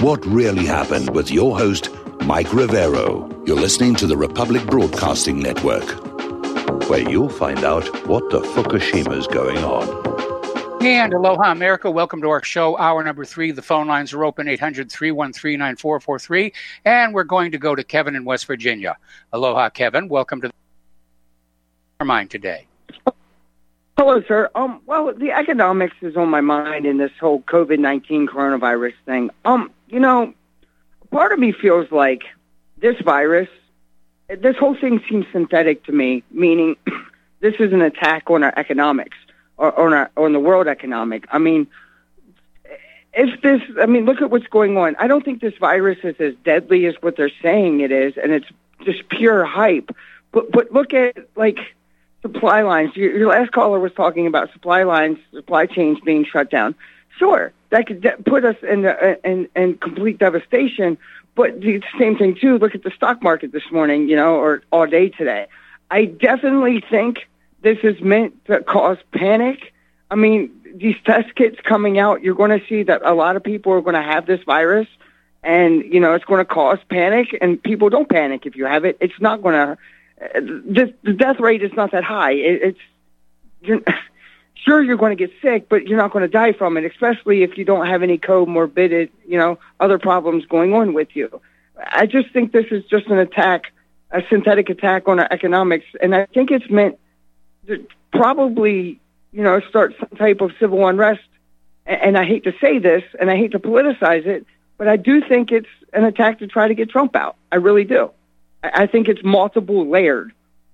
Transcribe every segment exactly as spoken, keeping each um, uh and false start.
what really happened with your host, Mike Rivero. You're listening to the Republic Broadcasting Network, where you'll find out what the Fukushima's going on. And aloha, America. Welcome to our show, hour number three. The phone lines are open, eight hundred, three one three, nine four four three. And we're going to go to Kevin in West Virginia. Aloha, Kevin. Welcome to our mind today. Hello, sir. Um, well, the economics is on my mind in this whole COVID nineteen coronavirus thing. Um, you know, part of me feels like this virus, this whole thing seems synthetic to me, meaning this is an attack on our economics or on our on the world economic. I mean, if this, I mean, look at what's going on. I don't think this virus is as deadly as what they're saying it is, and it's just pure hype. But but look at like. Supply lines. Your, your last caller was talking about supply lines, supply chains being shut down. Sure, that could de- put us in, the, in in complete devastation. But the same thing too. Look at the stock market this morning, you know, or all day today. I definitely think this is meant to cause panic. I mean, these test kits coming out, you're going to see that a lot of people are going to have this virus, and you know, it's going to cause panic. And people don't panic if you have it. It's not going to. The, the death rate is not that high. It, it's you're, sure you're going to get sick, but you're not going to die from it, especially if you don't have any comorbid, you know, other problems going on with you. I just think this is just an attack, a synthetic attack on our economics, and I think it's meant to probably, you know, start some type of civil unrest. And, and I hate to say this, and I hate to politicize it, but I do think it's an attack to try to get Trump out. I really do. I think it's multiple layered.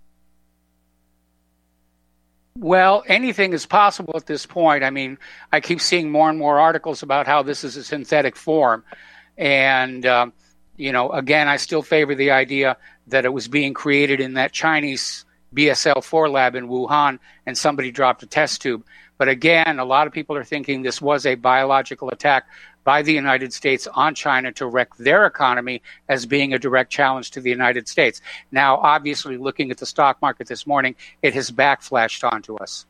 Well, anything is possible at this point. I mean, I keep seeing more and more articles about how this is a synthetic form. And, um, you know, again, I still favor the idea that it was being created in that Chinese B S L four lab in Wuhan and somebody dropped a test tube. But again, a lot of people are thinking this was a biological attack by the United States on China to wreck their economy as being a direct challenge to the United States. Now, obviously, looking at the stock market this morning, it has backflashed onto us.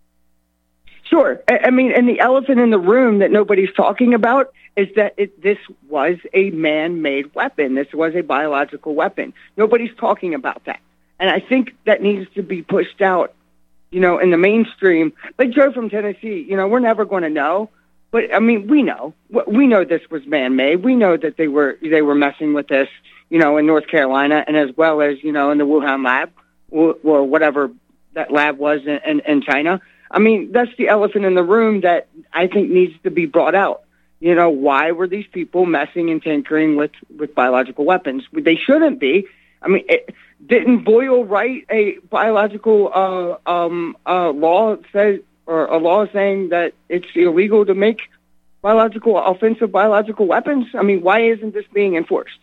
Sure. I mean, and the elephant in the room that nobody's talking about is that it, this was a man-made weapon. This was a biological weapon. Nobody's talking about that. And I think that needs to be pushed out, you know, in the mainstream. Like Joe from Tennessee, you know, we're never going to know. But I mean, we know we know this was man-made. We know that they were they were messing with this, you know, in North Carolina and as well as you know in the Wuhan lab or, or whatever that lab was in, in, in China. I mean, that's the elephant in the room that I think needs to be brought out. You know, why were these people messing and tinkering with, with biological weapons? They shouldn't be. I mean, it, didn't Boyle write a biological uh, um, uh, law says? Or a law saying that it's illegal to make biological, offensive biological weapons? I mean, why isn't this being enforced?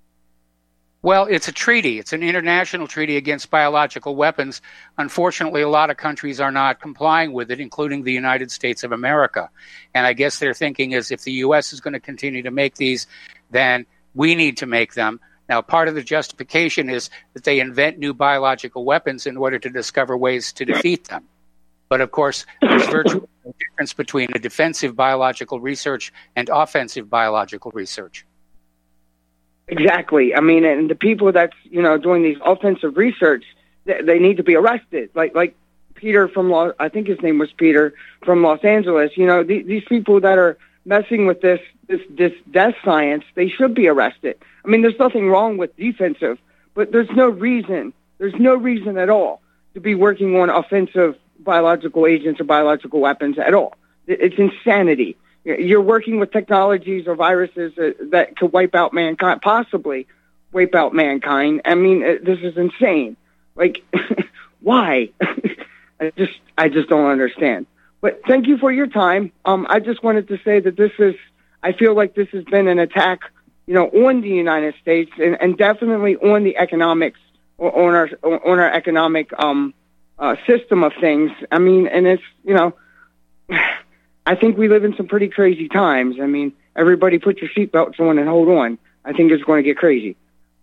Well, it's a treaty. It's an international treaty against biological weapons. Unfortunately, a lot of countries are not complying with it, including the United States of America. And I guess their thinking is if the U S is going to continue to make these, then we need to make them. Now, part of the justification is that they invent new biological weapons in order to discover ways to defeat them. But, of course, there's virtually no difference between a defensive biological research and offensive biological research. Exactly. I mean, and the people that's, you know, doing these offensive research, they, they need to be arrested. Like like Peter from, Los, I think his name was Peter, from Los Angeles. You know, the, these people that are messing with this, this, this death science, they should be arrested. I mean, there's nothing wrong with defensive, but there's no reason, there's no reason at all to be working on offensive biological agents or biological weapons at all. It's insanity. You're working with technologies or viruses that could wipe out mankind, possibly wipe out mankind. I mean, this is insane. Like, why? I just, I just don't understand. But thank you for your time. Um, I just wanted to say that this is, I feel like this has been an attack, you know, on the United States and, and definitely on the economics, or on our, on our economic, um, Uh, system of things. I mean, and it's, you know, I think we live in some pretty crazy times. I mean, everybody put your seatbelts on and hold on. I think it's going to get crazy.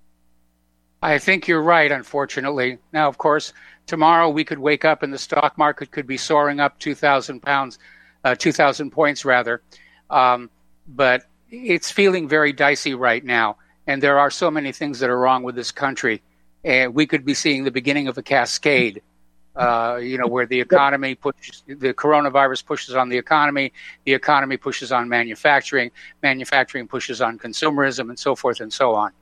I think you're right, unfortunately. Now, of course, tomorrow we could wake up and the stock market could be soaring up two thousand pounds, uh, two thousand points rather. Um, but it's feeling very dicey right now, and there are so many things that are wrong with this country. And we could be seeing the beginning of a cascade, uh, you know, where the economy pushes, the coronavirus pushes on the economy, the economy pushes on manufacturing, manufacturing pushes on consumerism, and so forth and so on.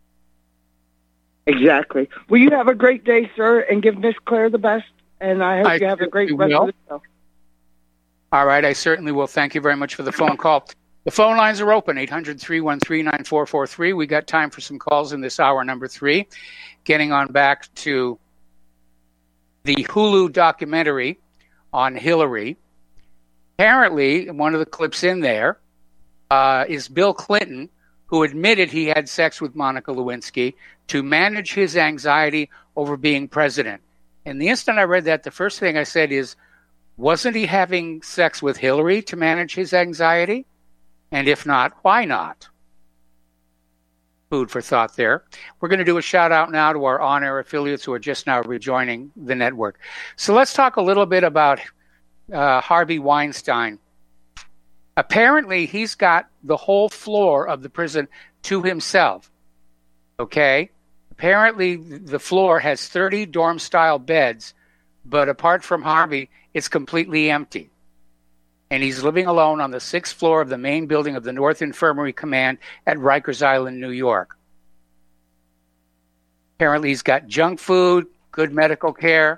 Exactly. Well, you have a great day, sir, and give Miss Claire the best, and I hope I you have a great rest will. of the show. All right, I certainly will. Thank you very much for the phone call. The phone lines are open, eight hundred, three one three, nine four four three. We got time for some calls in this hour number three. Getting on back to the Hulu documentary on Hillary. Apparently, one of the clips in there uh, is Bill Clinton, who admitted he had sex with Monica Lewinsky to manage his anxiety over being president. And the instant I read that, the first thing I said is, wasn't he having sex with Hillary to manage his anxiety? And if not, why not? Food for thought there. We're going to do a shout out now to our on-air affiliates who are just now rejoining the network. So let's talk a little bit about uh, Harvey Weinstein. Apparently, he's got the whole floor of the prison to himself. Okay? Apparently, the floor has thirty dorm-style beds, but apart from Harvey, it's completely empty. And he's living alone on the sixth floor of the main building of the North Infirmary Command at Rikers Island, New York. Apparently, he's got junk food, good medical care.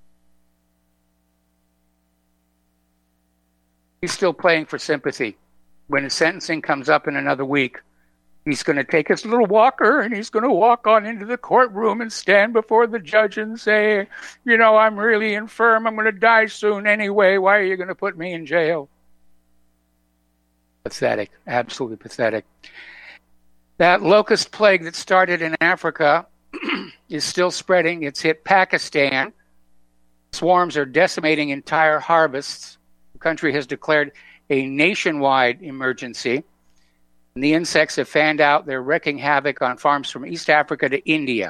He's still playing for sympathy. When his sentencing comes up in another week, he's going to take his little walker and he's going to walk on into the courtroom and stand before the judge and say, you know, I'm really infirm. I'm going to die soon anyway. Why are you going to put me in jail? Pathetic. Absolutely pathetic. That locust plague that started in Africa is still spreading. It's hit Pakistan. Swarms are decimating entire harvests. The country has declared a nationwide emergency. And the insects have fanned out. They're wreaking havoc on farms from East Africa to India.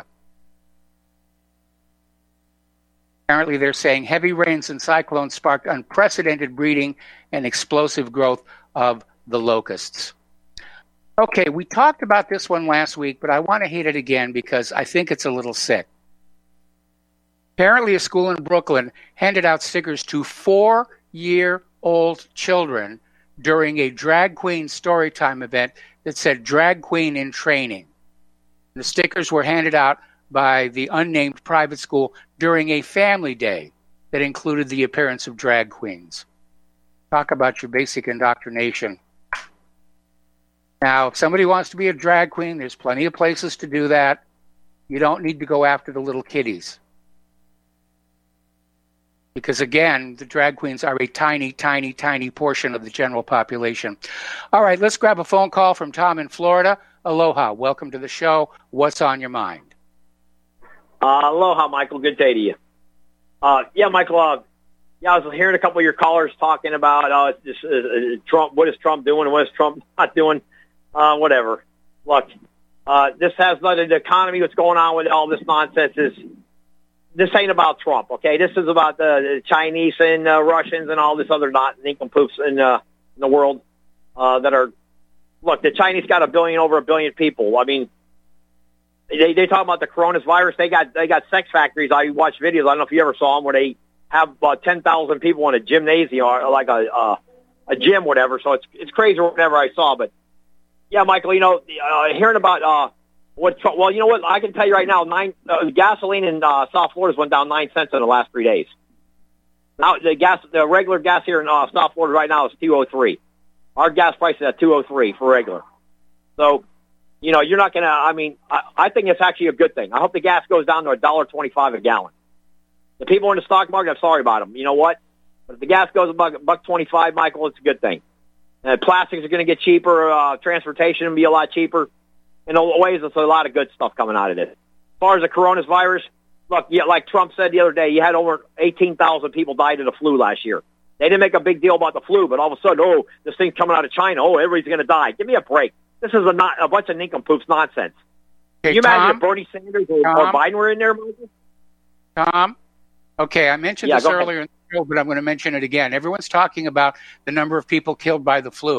Apparently, they're saying heavy rains and cyclones sparked unprecedented breeding and explosive growth of the locusts. Okay, we talked about this one last week, but I want to hit it again because I think it's a little sick. Apparently, a school in Brooklyn handed out stickers to four-year-old children during a drag queen storytime event that said drag queen in training. The stickers were handed out by the unnamed private school during a family day that included the appearance of drag queens. Talk about your basic indoctrination. Now, if somebody wants to be a drag queen, there's plenty of places to do that. You don't need to go after the little kiddies. Because, again, the drag queens are a tiny, tiny, tiny portion of the general population. All right, let's grab a phone call from Tom in Florida. Aloha. Welcome to the show. What's on your mind? Uh, aloha, Michael. Good day to you. Uh, yeah, Michael, uh, yeah, I was hearing a couple of your callers talking about uh, this, uh, Trump. What is Trump doing? What is Trump not doing? Uh, whatever. Look, uh, this has nothing to do with the economy. What's going on with all this nonsense is this ain't about Trump, okay? This is about the, the Chinese and uh, Russians and all this other not nincompoops in, uh, in the world uh, that are. Look, the Chinese got a billion, over a billion people. I mean, they they talk about the coronavirus. They got they got sex factories. I watch videos. I don't know if you ever saw them where they have about ten thousand people in a gymnasium or like a uh, a gym, whatever. So it's it's crazy whatever I saw. But yeah, Michael, you know, uh, hearing about uh, what Trump, well, you know what? I can tell you right now, nine uh, gasoline in uh, South Florida went down nine cents in the last three days. Now the gas, the regular gas here in uh, South Florida right now is two oh three. Our gas price is at two oh three for regular. So, you know, you're not going to, I mean, I, I think it's actually a good thing. I hope the gas goes down to one dollar twenty-five a gallon. The people in the stock market, I'm sorry about them. You know what? But if the gas goes a buck, buck twenty-five, Michael, it's a good thing. And plastics are going to get cheaper. Uh, transportation will be a lot cheaper. In a ways, there's a lot of good stuff coming out of it. As far as the coronavirus, look, yeah, like Trump said the other day, you had over eighteen thousand people died of the flu last year. They didn't make a big deal about the flu, but all of a sudden, oh, this thing's coming out of China. Oh, everybody's going to die. Give me a break. This is a, not, a bunch of nincompoops nonsense. Hey, Can you Tom, imagine if Bernie Sanders or, or Biden were in there, Michael? Tom? Okay, I mentioned yeah, this earlier in the show, but I'm going to mention it again. Everyone's talking about the number of people killed by the flu.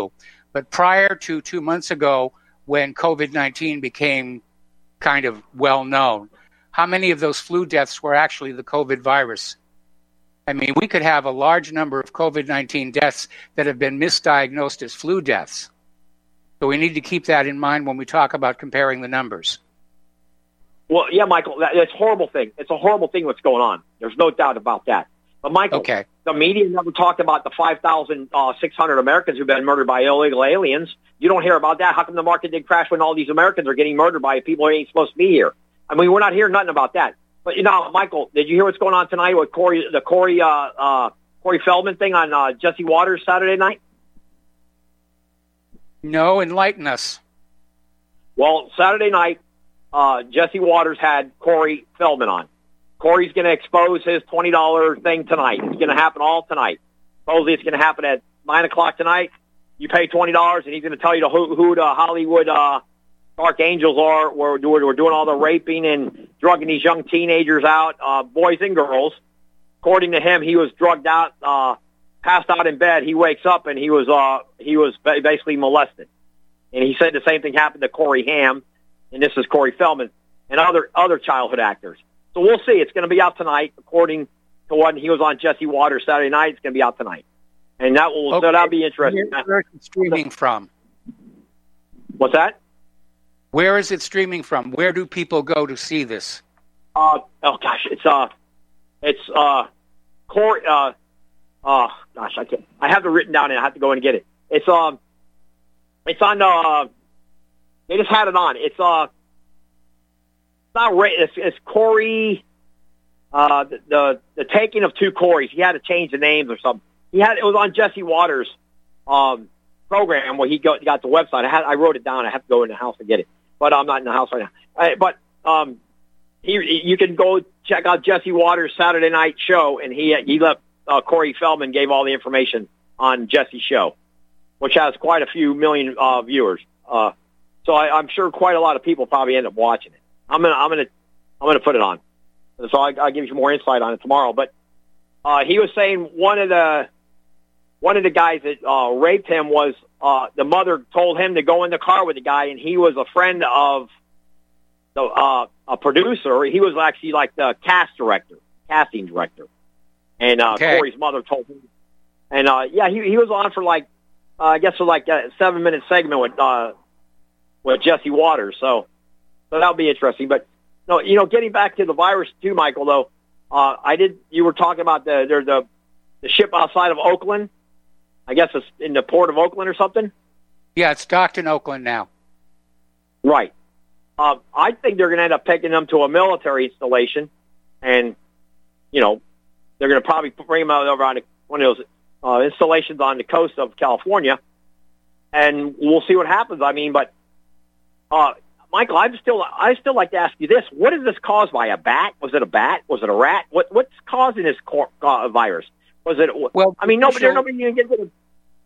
But prior to two months ago, when COVID nineteen became kind of well known, how many of those flu deaths were actually the COVID virus? I mean, we could have a large number of COVID nineteen deaths that have been misdiagnosed as flu deaths. So we need to keep that in mind when we talk about comparing the numbers. Well, yeah, Michael, that, it's a horrible thing. It's a horrible thing what's going on. There's no doubt about that. But, Michael, okay. The media never talked about the five thousand six hundred Americans who've been murdered by illegal aliens. You don't hear about that. How come the market did crash when all these Americans are getting murdered by people who ain't supposed to be here? I mean, we're not hearing nothing about that. But, you know, Michael, did you hear what's going on tonight with Corey, the Corey, uh, uh, Corey Feldman thing on uh, Jesse Waters Saturday night? No, enlighten us. Well, Saturday night, uh, Jesse Waters had Corey Feldman on. Corey's going to expose his twenty dollars thing tonight. It's going to happen all tonight. Supposedly it's going to happen at nine o'clock tonight. You pay twenty dollars, and he's going to tell you who, who the Hollywood uh, Dark Angels are. We're, we're doing all the raping and drugging these young teenagers out, uh, boys and girls. According to him, he was drugged out, uh, passed out in bed. He wakes up, and he was uh, he was basically molested. And he said the same thing happened to Corey Haim, and this is Corey Feldman, and other other childhood actors. So we'll see. It's going to be out tonight, according to when he was on Jesse Waters Saturday night. It's going to be out tonight, and that will okay. so that'll be interesting. Where, where is it streaming from? What's that? Where is it streaming from? Where do people go to see this? Uh oh gosh, it's uh, it's uh, Corey. Uh, oh gosh, I can't. I have it written down, and I have to go in and get it. It's um, it's on the. Uh, they just had it on. It's uh. Not it's, it's Corey, uh, the, the the taking of two Corys. He had to change the names or something. He had it was on Jesse Waters' um, program where he got, got the website. I had I wrote it down. I have to go in the house to get it, but I'm not in the house right now. Uh, but um, he you can go check out Jesse Waters' Saturday night show, and he he let uh, Corey Feldman gave all the information on Jesse's show, which has quite a few million uh, viewers. Uh, so I, I'm sure quite a lot of people probably end up watching it. I'm gonna, I'm gonna, I'm gonna put it on. So I, I'll give you more insight on it tomorrow. But uh, he was saying one of the, one of the guys that uh, raped him was uh, the mother told him to go in the car with the guy, and he was a friend of the uh, a producer. He was actually like the cast director, casting director, and uh, okay. Corey's mother told him. And uh, yeah, he he was on for like, uh, I guess for like a seven minute segment with uh, with Jesse Waters. So. So that'll be interesting. But, no, you know, getting back to the virus too, Michael, though, uh, I did, you were talking about the, the, the, the ship outside of Oakland. I guess it's in the port of Oakland or something. Yeah, it's docked in Oakland now. Right. Uh, I think they're going to end up taking them to a military installation. And, you know, they're going to probably bring them out over on one of those uh, installations on the coast of California. And we'll see what happens. I mean, but, uh, Michael, I'm still, I still like to ask you this. What is this caused by? A bat? Was it a bat? Was it a rat? What, what's causing this cor- uh, virus? Was it, well, I mean, nobody, nobody can get it.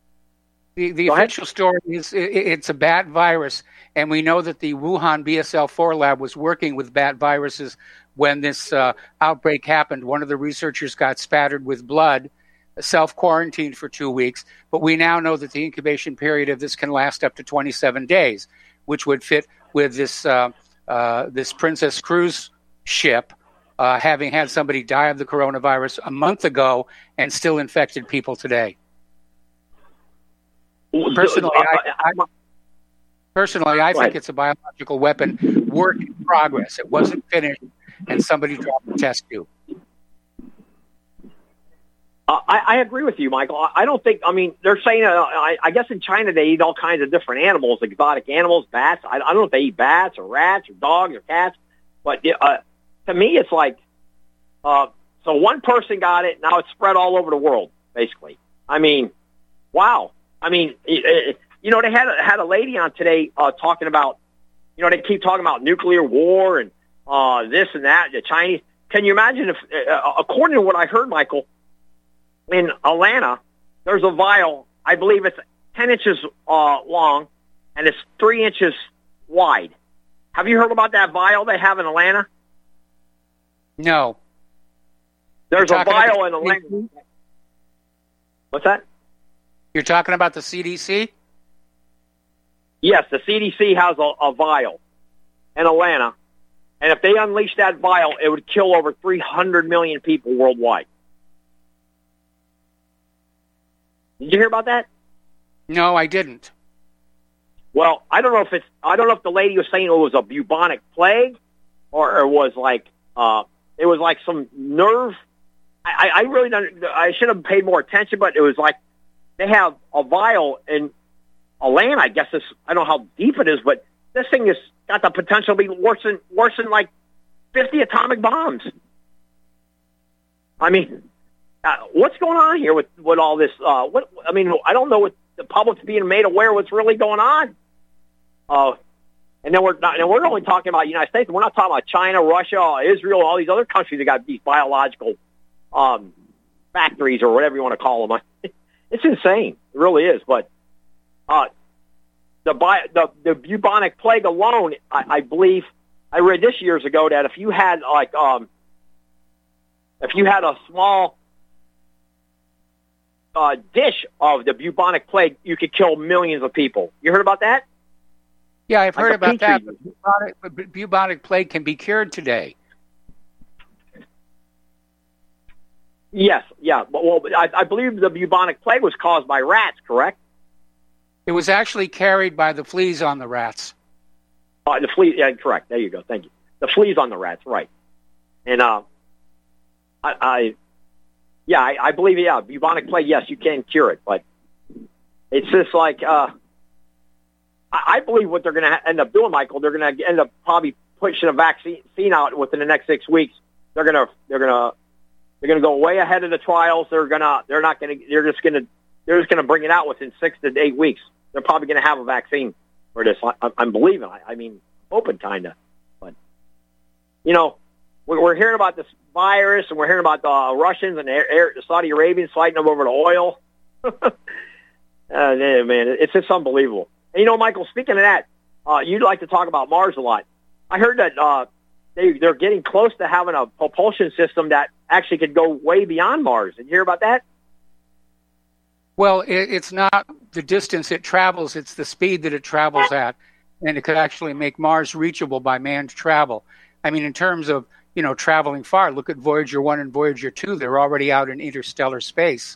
The, the official story is it, it's a bat virus, and we know that the Wuhan B S L four lab was working with bat viruses when this uh, outbreak happened. One of the researchers got spattered with blood, self-quarantined for two weeks, but we now know that the incubation period of this can last up to twenty-seven days, which would fit with this uh, uh, this Princess Cruise ship uh, having had somebody die of the coronavirus a month ago and still infected people today. Personally, I, I, personally, I think it's a biological weapon, work in progress. It wasn't finished, and somebody dropped the test tube. Uh, I, I agree with you, Michael. I, I don't think, I mean, they're saying, uh, I, I guess in China they eat all kinds of different animals, exotic animals, bats. I, I don't know if they eat bats or rats or dogs or cats, but uh, to me it's like, uh, so one person got it, now it's spread all over the world, basically. I mean, wow. I mean, it, it, you know, they had a, had a lady on today uh, talking about, you know, they keep talking about nuclear war and uh, this and that, the Chinese. Can you imagine if, uh, according to what I heard, Michael, in Atlanta, there's a vial, I believe it's ten inches uh, long, and it's three inches wide. Have you heard about that vial they have in Atlanta? No. There's a vial in Atlanta. What's that? You're talking about the C D C? Yes, the C D C has a, a vial in Atlanta, and if they unleash that vial, it would kill over three hundred million people worldwide. Did you hear about that? No, I didn't. Well, I don't know if it's, I don't know if the lady was saying it was a bubonic plague or it was like, uh, it was like some nerve. I, I really don't, I should have paid more attention, but it was like they have a vial in Atlanta. I guess it's, I don't know how deep it is, but this thing has got the potential to be worse than, worse than like fifty atomic bombs. I mean, uh, what's going on here with, with all this? Uh, what, I mean, I don't know what the public's being made aware of what's really going on. Uh, and then we're not, and we're only talking about the United States. We're not talking about China, Russia, Israel, all these other countries that got these biological um, factories or whatever you want to call them. It's insane. It really is. But uh, the, bi- the the bubonic plague alone, I, I believe, I read this years ago that if you had like um, if you had a small uh, dish of the bubonic plague, you could kill millions of people. You heard about that? Yeah, I've Like heard a about petri that. dish. But bubonic, but bubonic plague can be cured today. Yes, yeah. Well, I, I believe the bubonic plague was caused by rats, correct? It was actually carried by the fleas on the rats. Uh, the flea, yeah, correct. There you go. Thank you. The fleas on the rats, right? And uh, I, I yeah, I, I believe, yeah, bubonic plague. Yes, you can cure it, but it's just like uh, I, I believe what they're going to end up doing, Michael. They're going to end up probably pushing a vaccine out within the next six weeks. They're going to, they're going to, they're going to go way ahead of the trials. They're going to, they're not going to, they're just going to, they're just going to bring it out within six to eight weeks. They're probably going to have a vaccine for this. I, I'm believing. I, I mean, open kind of, but you know, we're, we're hearing about this virus, and we're hearing about the Russians and Air, Air, the Saudi Arabians fighting them over the oil. uh, man, it's just unbelievable. And you know, Michael, speaking of that, uh, you'd like to talk about Mars a lot. I heard that uh, they they're getting close to having a propulsion system that actually could go way beyond Mars. Did you hear about that? Well, it, it's not the distance it travels, it's the speed that it travels at. And it could actually make Mars reachable by manned travel. I mean, in terms of, you know, traveling far, look at Voyager one and Voyager two. They're already out in interstellar space.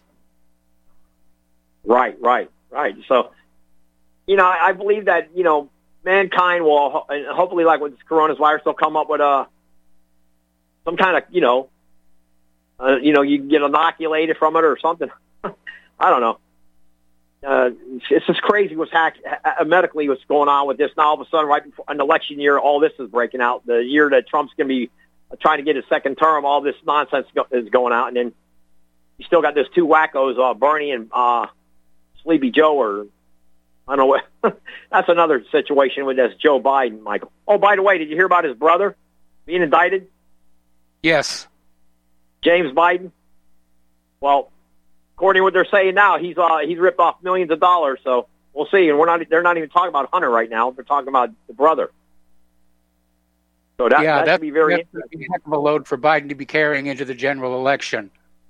Right, right, right. So, you know, I, I believe that, you know, mankind will, and hopefully like with this coronavirus, they'll come up with a, some kind of, you know, uh, you know, you can get inoculated from it or something. I don't know. Uh, it's just crazy what's hack- uh, medically what's going on with this. Now, all of a sudden, right before an election year, all this is breaking out. The year that Trump's going to be trying to get his second term, all this nonsense go- is going out. And then you still got those two wackos, uh, Bernie and uh, Sleepy Joe, or I don't know what. That's another situation with this Joe Biden, Michael. Oh, by the way, did you hear about his brother being indicted? Yes. James Biden? Well, according to what they're saying now, he's uh, he's ripped off millions of dollars. So we'll see. And we're not. They're not even talking about Hunter right now. They're talking about the brother. So that, yeah, that that'd should be very that's interesting. a heck of a load for Biden to be carrying into the general election.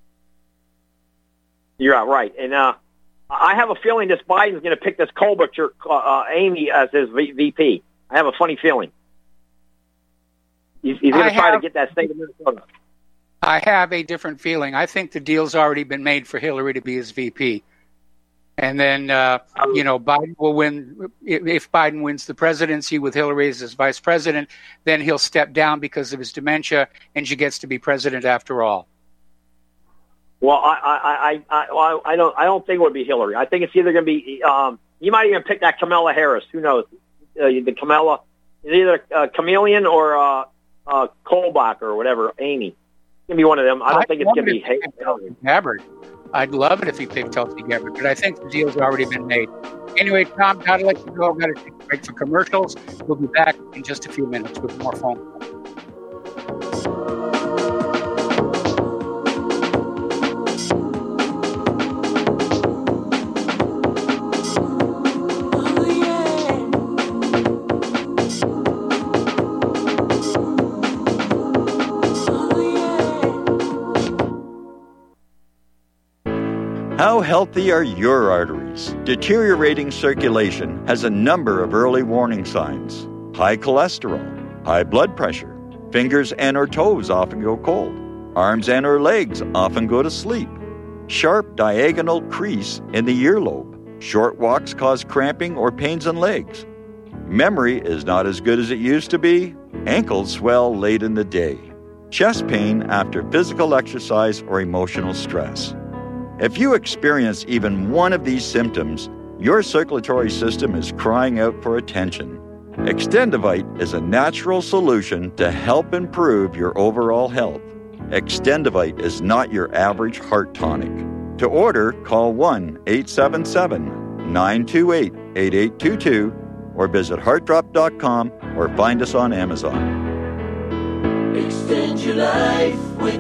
You're right. And uh, I have a feeling this Biden's going to pick this Klobuchar, uh, uh, Amy, as his v- VP. I have a funny feeling. He's, he's going to try have, to get that state of Minnesota. I have a different feeling. I think the deal's already been made for Hillary to be his V P. And then, uh, you know, Biden will win. If Biden wins the presidency with Hillary as his vice president, then he'll step down because of his dementia, and she gets to be president after all. Well, I, I, I, I, well, I don't, I don't think it would be Hillary. I think it's either going to be. Um, you might even pick that Kamala Harris. Who knows? Uh, the Kamala, it's either uh, Chameleon or uh, uh, Kolbach or whatever. Amy. It's going to be one of them. I don't I'd think it's going to be Hillary. Gabbard. I'd love it if he picked Tulsi Gabbard, but I think the deal's already been made. Anyway, Tom, got to let you go. I've got to take a break for commercials. We'll be back in just a few minutes with more phone calls. How healthy are your arteries? Deteriorating circulation has a number of early warning signs. High cholesterol, high blood pressure. Fingers and or toes often go cold. Arms and or legs often go to sleep. Sharp diagonal crease in the earlobe. Short walks cause cramping or pains in legs. Memory is not as good as it used to be. Ankles swell late in the day. Chest pain after physical exercise or emotional stress. If you experience even one of these symptoms, your circulatory system is crying out for attention. Extendivite is a natural solution to help improve your overall health. Extendivite is not your average heart tonic. To order, call one eight seven seven, nine two eight, eight eight two two or visit heart drop dot com or find us on Amazon. Extend your life with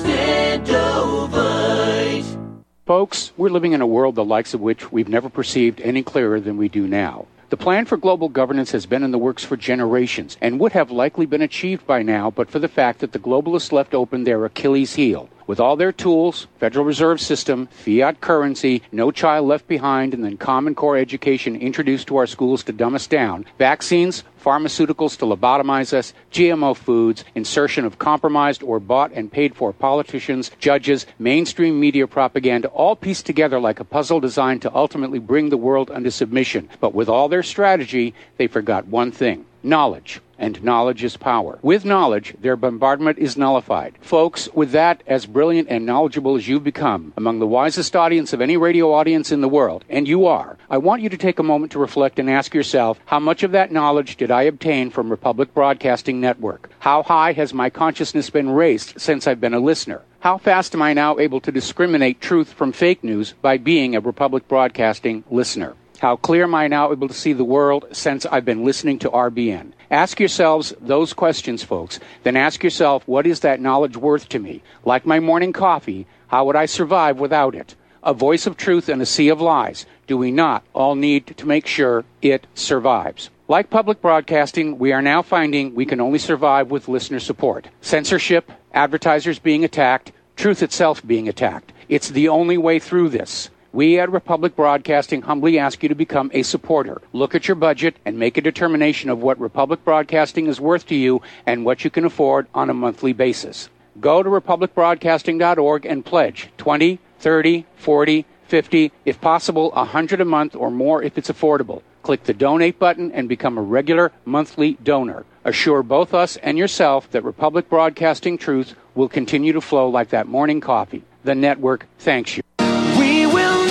Extendovite. Folks, we're living in a world the likes of which we've never perceived any clearer than we do now. The plan for global governance has been in the works for generations and would have likely been achieved by now but for the fact that the globalists left open their Achilles heel. With all their tools, Federal Reserve System, fiat currency, no child left behind, and then Common Core education introduced to our schools to dumb us down, vaccines, pharmaceuticals to lobotomize us, G M O foods, insertion of compromised or bought and paid for politicians, judges, mainstream media propaganda, all pieced together like a puzzle designed to ultimately bring the world under submission. But with all their strategy, they forgot one thing: knowledge. And knowledge is power. With knowledge, their bombardment is nullified. Folks, with that, as brilliant and knowledgeable as you've become, among the wisest audience of any radio audience in the world, and you are, I want you to take a moment to reflect and ask yourself, how much of that knowledge did I obtain from Republic Broadcasting Network? How high has my consciousness been raised since I've been a listener? How fast am I now able to discriminate truth from fake news by being a Republic Broadcasting listener? How clear am I now able to see the world since I've been listening to R B N? Ask yourselves those questions, folks. Then ask yourself, what is that knowledge worth to me? Like my morning coffee, how would I survive without it? A voice of truth in a sea of lies. Do we not all need to make sure it survives? Like public broadcasting, we are now finding we can only survive with listener support. Censorship, advertisers being attacked, truth itself being attacked. It's the only way through this. We at Republic Broadcasting humbly ask you to become a supporter. Look at your budget and make a determination of what Republic Broadcasting is worth to you and what you can afford on a monthly basis. Go to republic broadcasting dot org and pledge twenty, thirty, forty, fifty, if possible, one hundred a month or more if it's affordable. Click the donate button and become a regular monthly donor. Assure both us and yourself that Republic Broadcasting truth will continue to flow like that morning coffee. The network thanks you. We will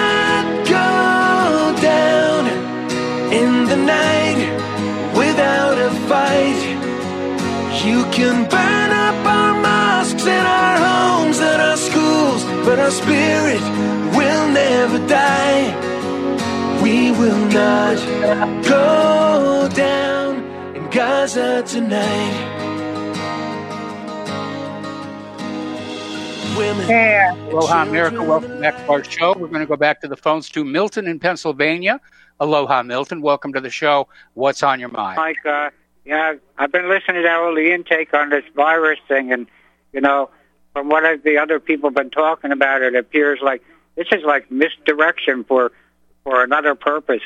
not go down in the night without a fight. You can burn up our mosques and our homes and our schools, but our spirit will never die. We will not go down in Gaza tonight. Women, yeah. Aloha, America. Welcome back to our show. We're going to go back to the phones to Milton in Pennsylvania. Aloha, Milton. Welcome to the show. What's on your mind? Mike, uh, yeah, I've been listening to all the intake on this virus thing, and, you know, from what I, the other people have been talking about, it appears like this is like misdirection for, for another purpose.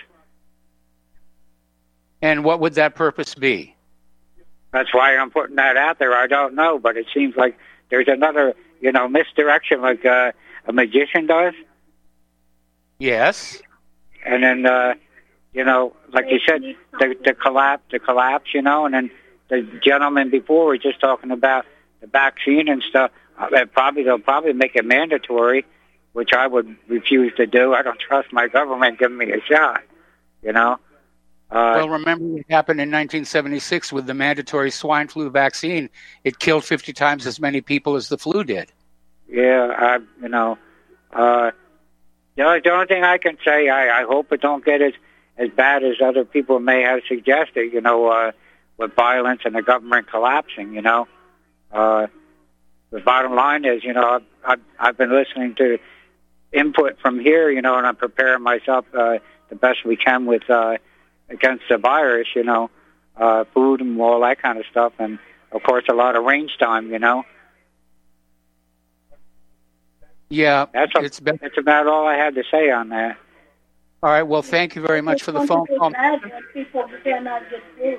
And what would that purpose be? That's why I'm putting that out there. I don't know, but it seems like there's another, you know, misdirection like uh, a magician does. Yes. And then, uh, you know, like you said, the, the collapse, the collapse, you know, and then the gentleman before was just talking about the vaccine and stuff. Uh, probably they'll probably make it mandatory, which I would refuse to do. I don't trust my government giving me a shot, you know. Uh, well, remember what happened in nineteen seventy-six with the mandatory swine flu vaccine. It killed fifty times as many people as the flu did. Yeah, I, you know, uh, the, only, the only thing I can say, I, I hope it don't get as, as bad as other people may have suggested, you know, uh, with violence and the government collapsing, you know. Uh, the bottom line is, you know, I've, I've, I've been listening to input from here, you know, and I'm preparing myself uh, the best we can with uh, against the virus, you know, uh, food and all that kind of stuff, and, of course, a lot of range time, you know. Yeah, That's, a, it's been... that's about all I had to say on that. All right, well, thank you very much for the phone call. People cannot get through.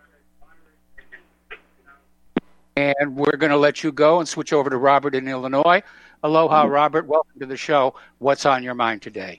And we're going to let you go and switch over to Robert in Illinois. Aloha, Robert. Welcome to the show. What's on your mind today?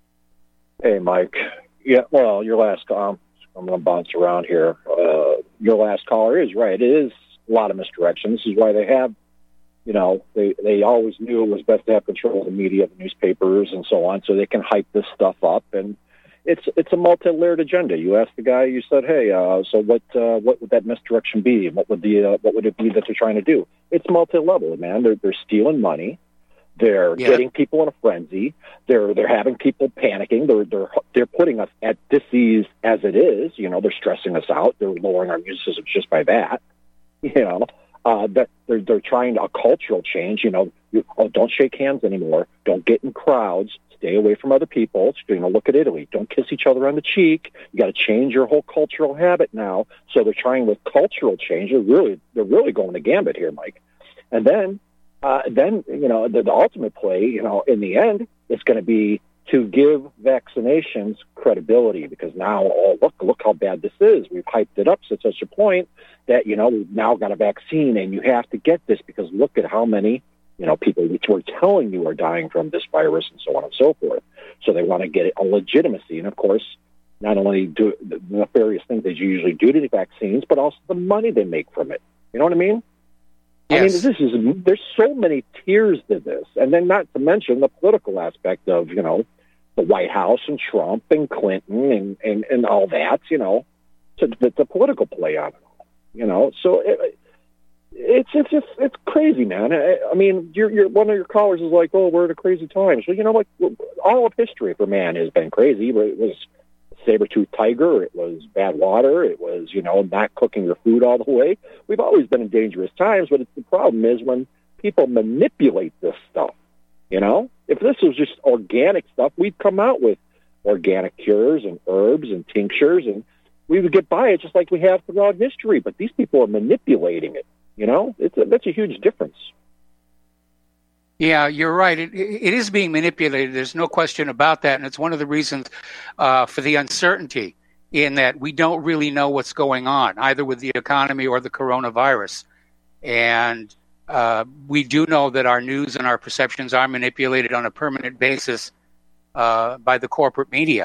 Hey, Mike. Yeah, well, your last call, I'm going to bounce around here. Uh, your last caller is right. It is a lot of misdirection. This is why they have, you know, they, they always knew it was best to have control of the media, the newspapers, and so on, so they can hype this stuff up. And it's it's a multi-layered agenda. You asked the guy, you said, hey, uh, so what uh, what would that misdirection be? What would the uh, what would it be that they're trying to do? It's multi-level, man. They're they're stealing money. They're yeah. getting people in a frenzy. They're they're having people panicking. They're they're they're putting us at disease as it is. You know, they're stressing us out. They're lowering our immune systems just by that. You know, uh, that they're they're trying a cultural change. You know, you, oh, don't shake hands anymore. Don't get in crowds. Stay away from other people. You know, look at Italy. Don't kiss each other on the cheek. You got to change your whole cultural habit now. So they're trying with cultural change. They're really they're really going the gambit here, Mike. And then. Uh, then, you know, the, the ultimate play, you know, in the end, is going to be to give vaccinations credibility because now, oh, look, look how bad this is. We've hyped it up to such a point that, you know, we've now got a vaccine and you have to get this because look at how many, you know, people which we're telling you are dying from this virus and so on and so forth. So they want to get a legitimacy. And, of course, not only do the nefarious things they usually do to the vaccines, but also the money they make from it. You know what I mean? Yes. I mean, this is there's so many tiers to this, and then not to mention the political aspect of you know the White House and Trump and Clinton and, and, and all that. You know, so the, the political play on it all. You know, so it, it's it's it's it's crazy, man. I, I mean, you're, you're, one of your callers is like, "Oh, we're in a crazy time." So you know, like all of history for man has been crazy. But it was saber-toothed tiger, it was bad water, it was, you know, not cooking your food all the way. We've always been in dangerous times, but it's, the problem is when people manipulate this stuff, you know? If this was just organic stuff, we'd come out with organic cures and herbs and tinctures, and we would get by it just like we have throughout history, but these people are manipulating it, you know? It's a, that's a huge difference. Yeah, you're right. It, it is being manipulated. There's no question about that. And it's one of the reasons uh, for the uncertainty in that we don't really know what's going on, either with the economy or the coronavirus. And uh, we do know that our news and our perceptions are manipulated on a permanent basis uh, by the corporate media.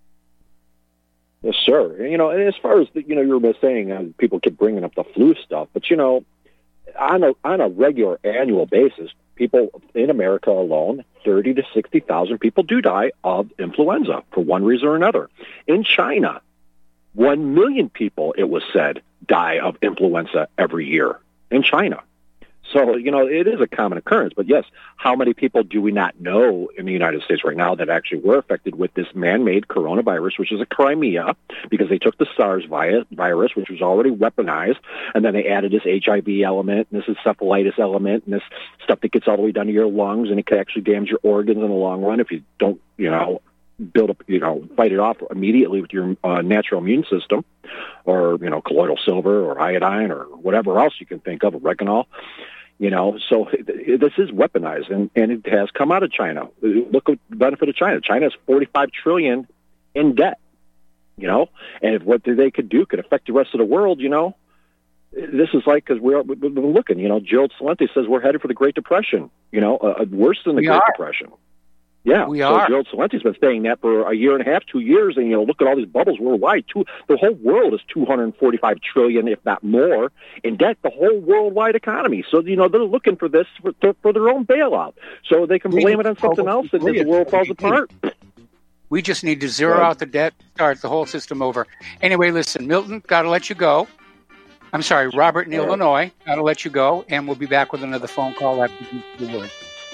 Yes, sir. You know, and as far as, the, you know, you were saying uh, people keep bringing up the flu stuff, but, you know, on a, on a regular annual basis, people in America alone, thirty to sixty thousand people do die of influenza for one reason or another. In China, one million people, it was said, die of influenza every year in China. So, you know, it is a common occurrence. But, yes, how many people do we not know in the United States right now that actually were affected with this man-made coronavirus, which is a Crimea, because they took the SARS virus, which was already weaponized, and then they added this H I V element, and this encephalitis element, and this stuff that gets all the way down to your lungs, and it can actually damage your organs in the long run if you don't, you know, build up, you know, fight it off immediately with your uh, natural immune system, or, you know, colloidal silver or iodine or whatever else you can think of, oregano. You know, so this is weaponized, and, and it has come out of China. Look at the benefit of China. China has forty-five trillion dollars in debt, you know, and if what they could do could affect the rest of the world, you know, this is like, because we're, we've been looking, you know, Gerald Celente says we're headed for the Great Depression, you know, uh, worse than the we Great are. Depression. Yeah, we so are. Gerald Celente's been saying that for a year and a half, two years, and you know, look at all these bubbles worldwide. Two, the whole world is two hundred forty-five trillion, if not more, in debt. The whole worldwide economy. So you know, they're looking for this for, for their own bailout, so they can blame it on something else, and the world falls apart. We just need to zero yeah. out the debt, start the whole system over. Anyway, listen, Milton, got to let you go. I'm sorry, Robert in yeah. Illinois, got to let you go, and we'll be back with another phone call after the word.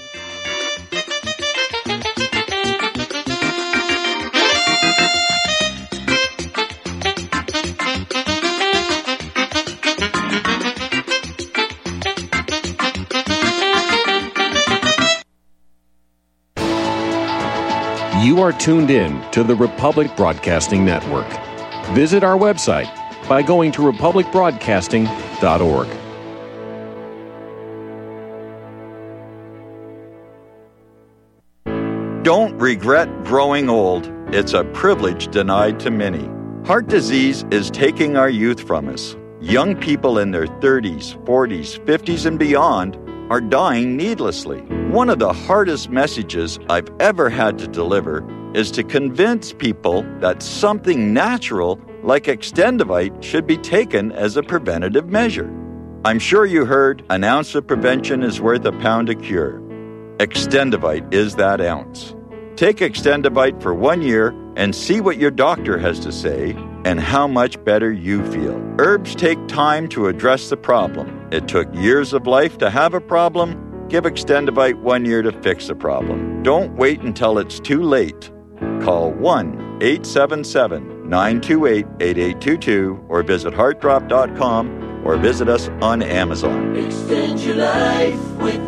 You are tuned in to the Republic Broadcasting Network. Visit our website by going to republic broadcasting dot org. Don't regret growing old. It's a privilege denied to many. Heart disease is taking our youth from us. Young people in their thirties, forties, fifties, and beyond are dying needlessly. One of the hardest messages I've ever had to deliver is to convince people that something natural like Extendivite should be taken as a preventative measure. I'm sure you heard an ounce of prevention is worth a pound of cure. Extendivite is that ounce. Take Extendivite for one year and see what your doctor has to say and how much better you feel. Herbs take time to address the problem. It took years of life to have a problem. Give Extendivite one year to fix the problem. Don't wait until it's too late. Call one eight seven seven, nine two eight, eight eight two two or visit heart drop dot com or visit us on Amazon. Extend your life with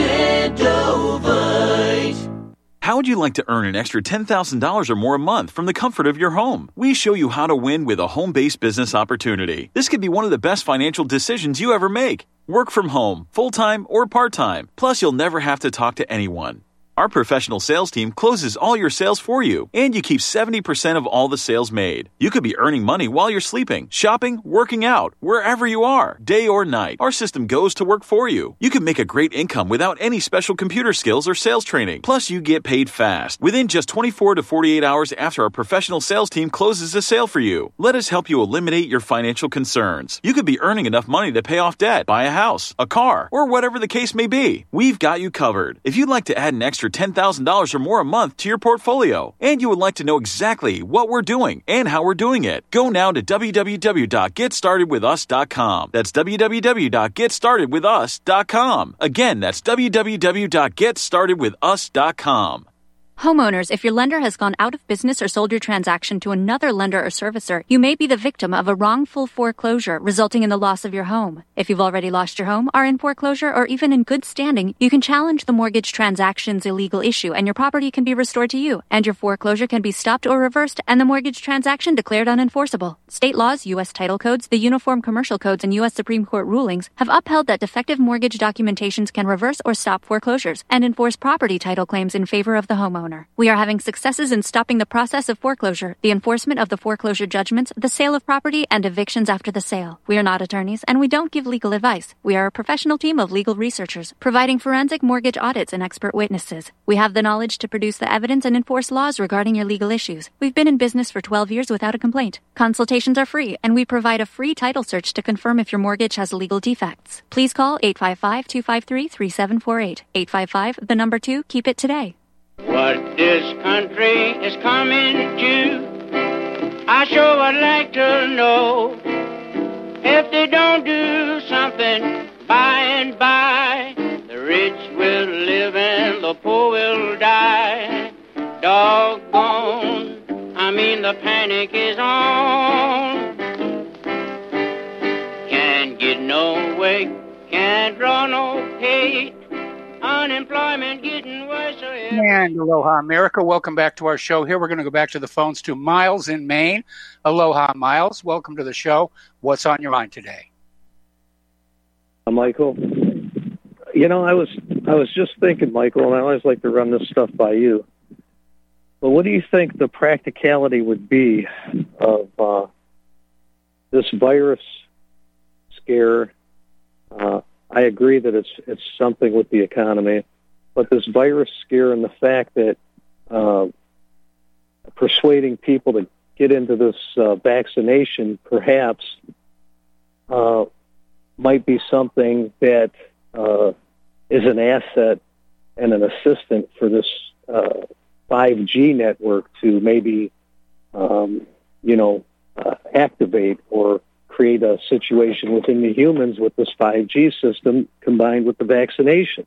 Extendovite. How would you like to earn an extra ten thousand dollars or more a month from the comfort of your home? We show you how to win with a home-based business opportunity. This could be one of the best financial decisions you ever make. Work from home, full-time or part-time. Plus, you'll never have to talk to anyone. Our professional sales team closes all your sales for you, and you keep seventy percent of all the sales made. You could be earning money while you're sleeping, shopping, working out, wherever you are, day or night. Our system goes to work for you. You can make a great income without any special computer skills or sales training. Plus, you get paid fast, within just twenty-four to forty-eight hours after our professional sales team closes a sale for you. Let us help you eliminate your financial concerns. You could be earning enough money to pay off debt, buy a house, a car, or whatever the case may be. We've got you covered. If you'd like to add an extra ten thousand dollars or more a month to your portfolio, and you would like to know exactly what we're doing and how we're doing it, go now to w w w dot get started with us dot com. That's w w w dot get started with us dot com. Again, that's w w w dot get started with us dot com. Homeowners, if your lender has gone out of business or sold your transaction to another lender or servicer, you may be the victim of a wrongful foreclosure resulting in the loss of your home. If you've already lost your home, are in foreclosure, or even in good standing, you can challenge the mortgage transaction's illegal issue and your property can be restored to you, and your foreclosure can be stopped or reversed and the mortgage transaction declared unenforceable. State laws, U S title codes, the Uniform Commercial Codes, and U S Supreme Court rulings have upheld that defective mortgage documentations can reverse or stop foreclosures and enforce property title claims in favor of the homeowner. We are having successes in stopping the process of foreclosure, the enforcement of the foreclosure judgments, the sale of property, and evictions after the sale. We are not attorneys, and we don't give legal advice. We are a professional team of legal researchers, providing forensic mortgage audits and expert witnesses. We have the knowledge to produce the evidence and enforce laws regarding your legal issues. We've been in business for twelve years without a complaint. Consultations are free, and we provide a free title search to confirm if your mortgage has legal defects. Please call eight five five, two five three, three seven four eight. eight five five, the number two, keep it today. What this country is coming to, I sure would like to know. If they don't do something by and by, the rich will live and the poor will die. Doggone, I mean the panic is on. Can't get no way, can't draw no pay. Unemployment getting worse. And aloha, America. Welcome back to our show. Here we're going to go back to the phones to Miles in Maine. Aloha, Miles. Welcome to the show. What's on your mind today? Uh, Michael, you know, I was I was just thinking, Michael, and I always like to run this stuff by you. But what do you think the practicality would be of uh, this virus scare? Uh, I agree that it's it's something with the economy, but this virus scare and the fact that uh, persuading people to get into this uh, vaccination perhaps uh, might be something that uh, is an asset and an assistant for this uh, five G network to maybe, um, you know, uh, activate or create a situation within the humans with this five G system combined with the vaccination.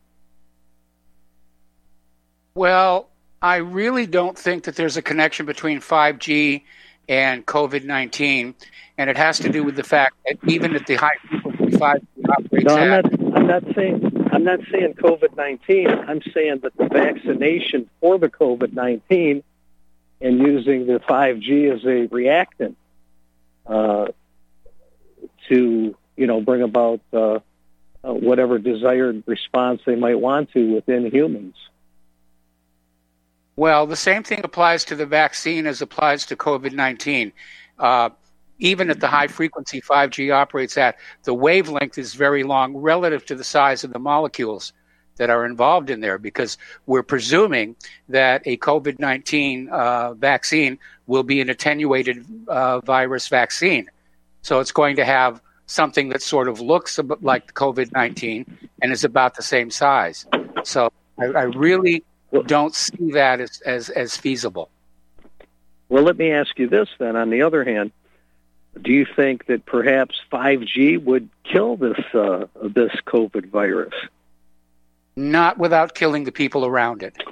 Well, I really don't think that there's a connection between five G and COVID nineteen, and it has to do with the fact that even at the high frequency five G operates no, I'm at... not, I'm not saying I'm not saying COVID nineteen. I'm saying that the vaccination for the COVID nineteen and using the five G as a reactant uh, to, you know, bring about uh, uh, whatever desired response they might want to within humans. Well, the same thing applies to the vaccine as applies to COVID nineteen. Uh, even at the high frequency five G operates at, the wavelength is very long relative to the size of the molecules that are involved in there, because we're presuming that a COVID nineteen uh, vaccine will be an attenuated uh, virus vaccine. So it's going to have something that sort of looks like the COVID nineteen and is about the same size. So I, I really don't see that as, as, as feasible. Well, let me ask you this then. On the other hand, do you think that perhaps five G would kill this uh, this COVID virus? Not without killing the people around it.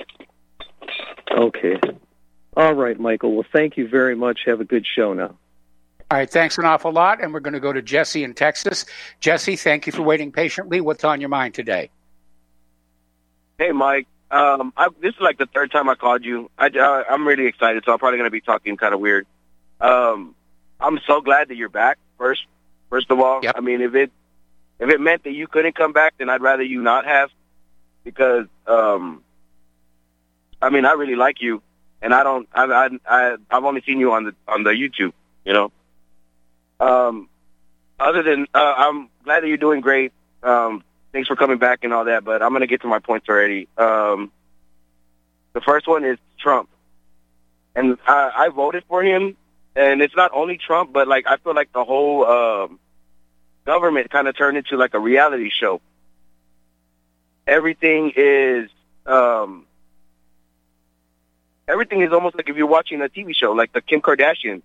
Okay. All right, Michael. Well, thank you very much. Have a good show now. All right, thanks an awful lot. And we're going to go to Jesse in Texas. Jesse, thank you for waiting patiently. What's on your mind today? Hey, Mike. Um, I, this is like the third time I called you. I, I, I'm really excited, so I'm probably going to be talking kind of weird. Um, I'm so glad that you're back, first First of all. Yep. I mean, if it if it meant that you couldn't come back, then I'd rather you not have, because, um, I mean, I really like you, and I don't, I, I, I, I've only seen you on the on the YouTube, you know. Um, other than, uh, I'm glad that you're doing great. Um, thanks for coming back and all that, but I'm going to get to my points already. Um, the first one is Trump. And I, I voted for him, and it's not only Trump, but, like, I feel like the whole um, government kind of turned into, like, a reality show. Everything is, um, everything is almost like if you're watching a T V show, like the Kim Kardashian.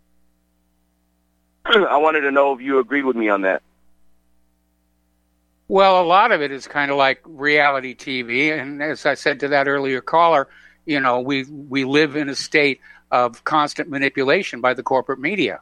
I wanted to know if you agreed with me on that. Well, a lot of it is kind of like reality T V. And as I said to that earlier caller, you know, we we live in a state of constant manipulation by the corporate media.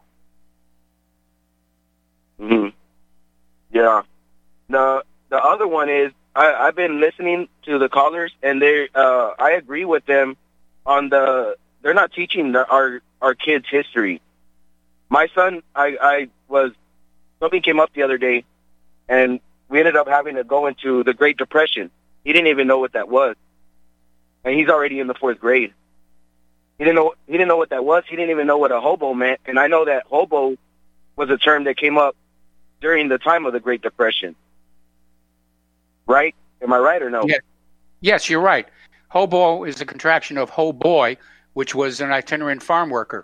Mm-hmm. Yeah. The the other one is, I, I've been listening to the callers, and they uh, I agree with them on the, they're not teaching the, our, our kids history. My son, I, I was, something came up the other day, and we ended up having to go into the Great Depression. He didn't even know what that was. And he's already in the fourth grade. He didn't know, he didn't know what that was. He didn't even know what a hobo meant. And I know that hobo was a term that came up during the time of the Great Depression. Right? Am I right or no? Yeah. Yes, you're right. Hobo is a contraction of ho boy, which was an itinerant farm worker.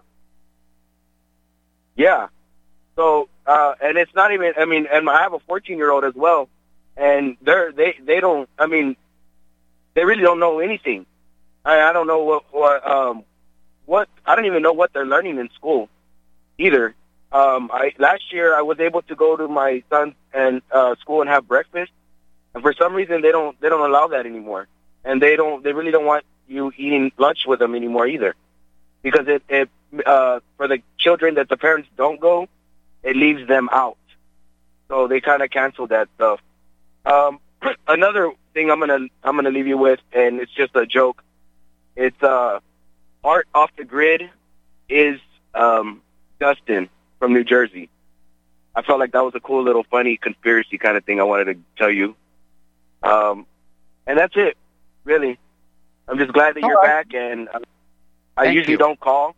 Yeah. So, uh, and it's not even, I mean, and I have a fourteen-year-old as well, and they're, they, they don't, I mean, they really don't know anything. I, I don't know what, what, um, what, I don't even know what they're learning in school either. Um, I, last year I was able to go to my son's and, uh, school and have breakfast, and for some reason they don't, they don't allow that anymore. And they don't, they really don't want you eating lunch with them anymore either. Because it, it uh, for the children that the parents don't go, it leaves them out. So they kind of canceled that stuff. Um, another thing I'm gonna I'm gonna leave you with, and it's just a joke. It's uh, Art Off the Grid is um, Dustin from New Jersey. I felt like that was a cool little funny conspiracy kind of thing I wanted to tell you. Um, and that's it, really. I'm just glad that All you're right. back, and uh, I Thank usually you. don't call.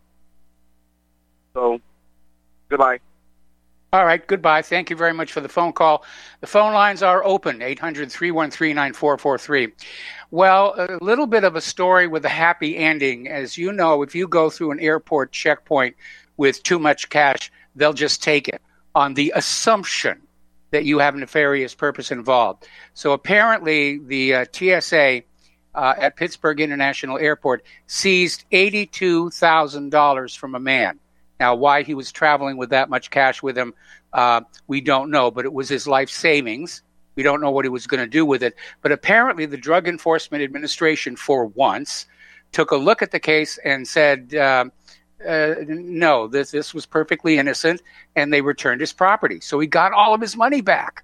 So, goodbye. All right, goodbye. Thank you very much for the phone call. The phone lines are open, eight hundred, three one three, nine four four three. Well, a little bit of a story with a happy ending. As you know, if you go through an airport checkpoint with too much cash, they'll just take it on the assumption that you have nefarious purpose involved. So apparently the uh, T S A uh, at Pittsburgh International Airport seized eighty-two thousand dollars from a man. Now, why he was traveling with that much cash with him, uh, we don't know, but it was his life savings. We don't know what he was going to do with it. But apparently the Drug Enforcement Administration, for once, took a look at the case and said, uh, uh, no, this, this was perfectly innocent, and they returned his property. So he got all of his money back.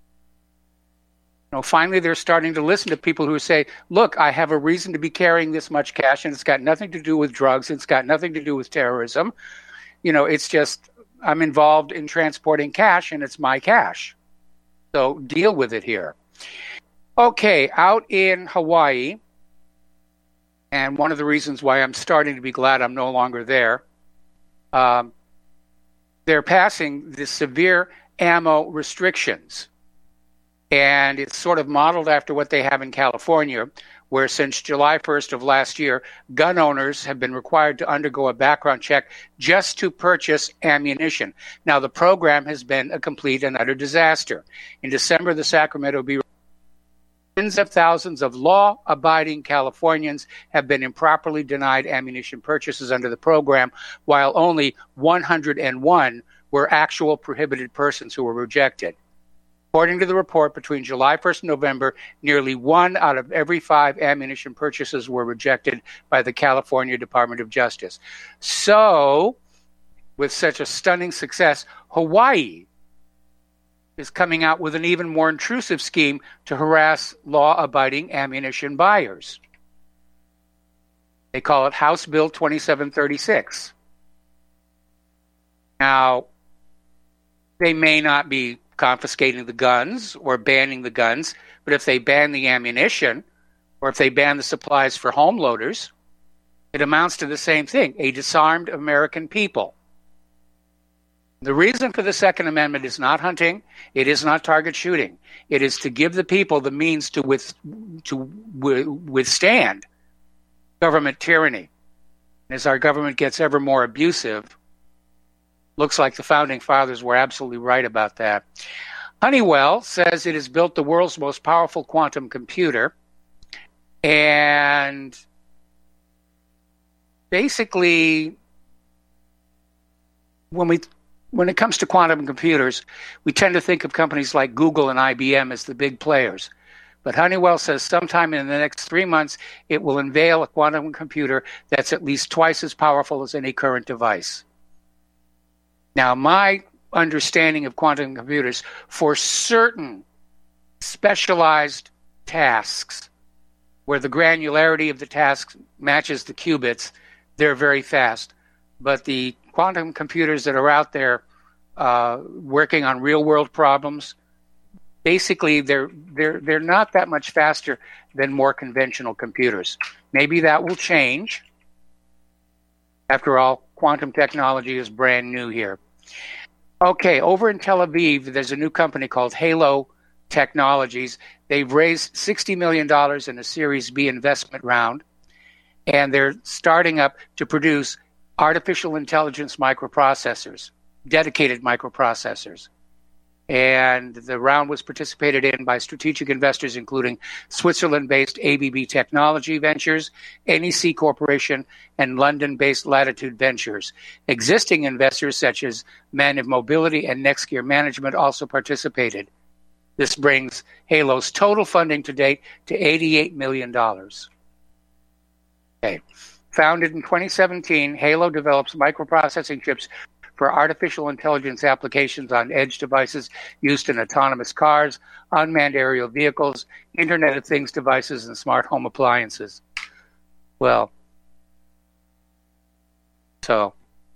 You know, finally, they're starting to listen to people who say, look, I have a reason to be carrying this much cash, and it's got nothing to do with drugs. It's got nothing to do with terrorism. You know, it's just I'm involved in transporting cash, and it's my cash. So deal with it here. Okay, out in Hawaii, and one of the reasons why I'm starting to be glad I'm no longer there, um, they're passing the severe ammo restrictions. And it's sort of modeled after what they have in California, where since July first of last year, gun owners have been required to undergo a background check just to purchase ammunition. Now, the program has been a complete and utter disaster. In December, the Sacramento Bee tens of thousands of law-abiding Californians have been improperly denied ammunition purchases under the program, while only one hundred one were actual prohibited persons who were rejected. According to the report, between July first and November, nearly one out of every five ammunition purchases were rejected by the California Department of Justice. So, with such a stunning success, Hawaii is coming out with an even more intrusive scheme to harass law-abiding ammunition buyers. They call it House Bill twenty-seven thirty-six. Now, they may not be confiscating the guns or banning the guns, but if they ban the ammunition or if they ban the supplies for home loaders, it amounts to the same thing, a disarmed American people. The reason for the Second Amendment is not hunting. It is not target shooting. It is to give the people the means to with, to withstand government tyranny. As our government gets ever more abusive, looks like the Founding Fathers were absolutely right about that. Honeywell says it has built the world's most powerful quantum computer, and basically, when we When it comes to quantum computers, we tend to think of companies like Google and I B M as the big players. But Honeywell says sometime in the next three months, it will unveil a quantum computer that's at least twice as powerful as any current device. Now, my understanding of quantum computers, for certain specialized tasks where the granularity of the task matches the qubits, they're very fast. But the quantum computers that are out there uh, working on real-world problems, basically they're they're they're not that much faster than more conventional computers. Maybe that will change. After all, quantum technology is brand new here. Okay, over in Tel Aviv, there's a new company called Halo Technologies. They've raised sixty million dollars in a Series B investment round, and they're starting up to produce artificial intelligence microprocessors, dedicated microprocessors. And the round was participated in by strategic investors, including Switzerland-based A B B Technology Ventures, N E C Corporation, and London-based Latitude Ventures. Existing investors such as Manev Mobility and NextGear Management also participated. This brings Halo's total funding to date to eighty-eight million dollars. Okay. Founded in twenty seventeen, Halo develops microprocessing chips for artificial intelligence applications on edge devices used in autonomous cars, unmanned aerial vehicles, Internet of Things devices, and smart home appliances. Well, so,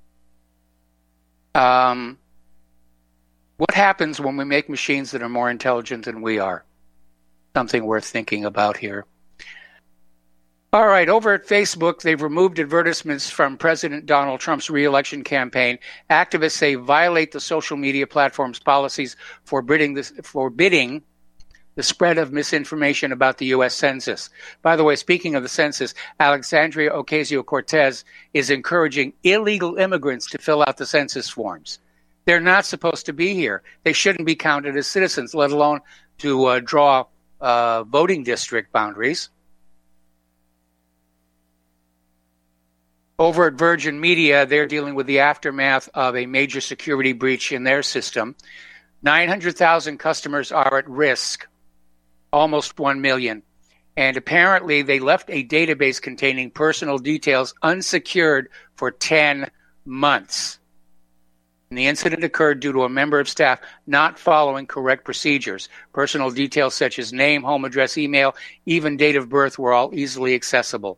um, what happens when we make machines that are more intelligent than we are? Something worth thinking about here. All right, over at Facebook, they've removed advertisements from President Donald Trump's re-election campaign. Activists say violate the social media platform's policies forbidding, this, forbidding the spread of misinformation about the U S Census. By the way, speaking of the census, Alexandria Ocasio-Cortez is encouraging illegal immigrants to fill out the census forms. They're not supposed to be here. They shouldn't be counted as citizens, let alone to uh, draw uh, voting district boundaries. Over at Virgin Media, they're dealing with the aftermath of a major security breach in their system. nine hundred thousand customers are at risk, almost one million. And apparently they left a database containing personal details unsecured for ten months. And the incident occurred due to a member of staff not following correct procedures. Personal details such as name, home address, email, even date of birth were all easily accessible.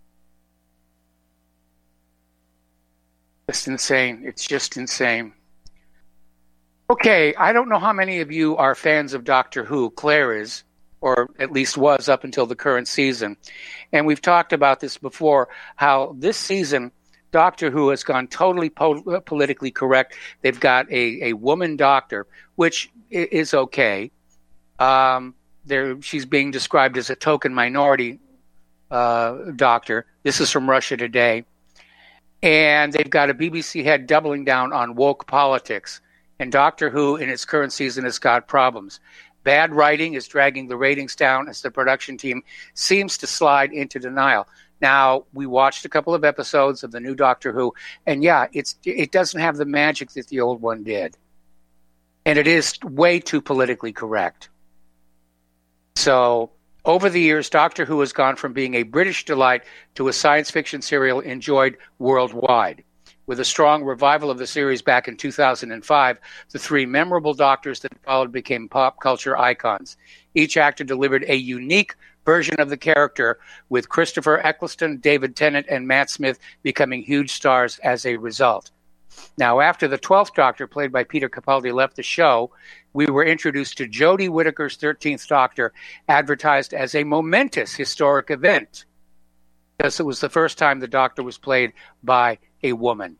Just insane. It's just insane. Okay, I don't know how many of you are fans of Doctor Who. Claire is. or at least was up until the current season. And we've talked about this before, how this season Doctor Who has gone totally po- politically correct. They've got a, a woman doctor, which is okay. Um, there, she's being described as a token minority uh, doctor. This is from Russia Today. And they've got a B B C head doubling down on woke politics. And Doctor Who, in its current season, has got problems. Bad writing is dragging the ratings down as the production team seems to slide into denial. Now, we watched a couple of episodes of the new Doctor Who, and yeah, it's it doesn't have the magic that the old one did. And it is way too politically correct. So, over the years, Doctor Who has gone from being a British delight to a science fiction serial enjoyed worldwide. With a strong revival of the series back in two thousand five, the three memorable Doctors that followed became pop culture icons. Each actor delivered a unique version of the character, with Christopher Eccleston, David Tennant, and Matt Smith becoming huge stars as a result. Now, after the twelfth Doctor, played by Peter Capaldi, left the show, we were introduced to Jodie Whittaker's thirteenth Doctor, advertised as a momentous historic event, because it was the first time the Doctor was played by a woman.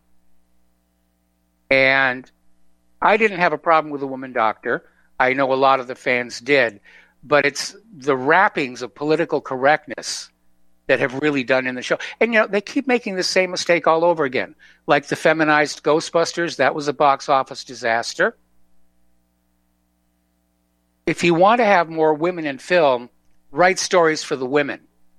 And I didn't have a problem with a woman doctor. I know a lot of the fans did. But it's the wrappings of political correctness that have really done in the show. And, you know, they keep making the same mistake all over again. Like the feminized Ghostbusters, that was a box office disaster. If you want to have more women in film, write stories for the women.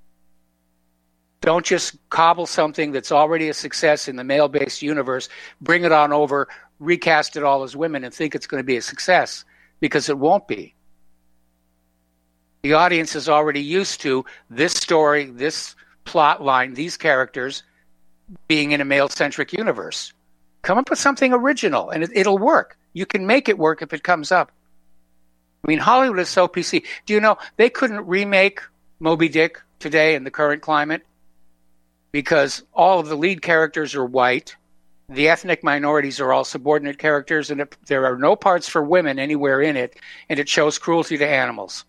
Don't just cobble something that's already a success in the male-based universe, bring it on over, recast it all as women, and think it's going to be a success, because it won't be. The audience is already used to this story, this plot line, these characters being in a male-centric universe. Come up with something original, and it, it'll work. You can make it work if it comes up. I mean, Hollywood is so P C. Do you know they couldn't remake Moby Dick today in the current climate? Because all of the lead characters are white, the ethnic minorities are all subordinate characters, and it, there are no parts for women anywhere in it, and it shows cruelty to animals.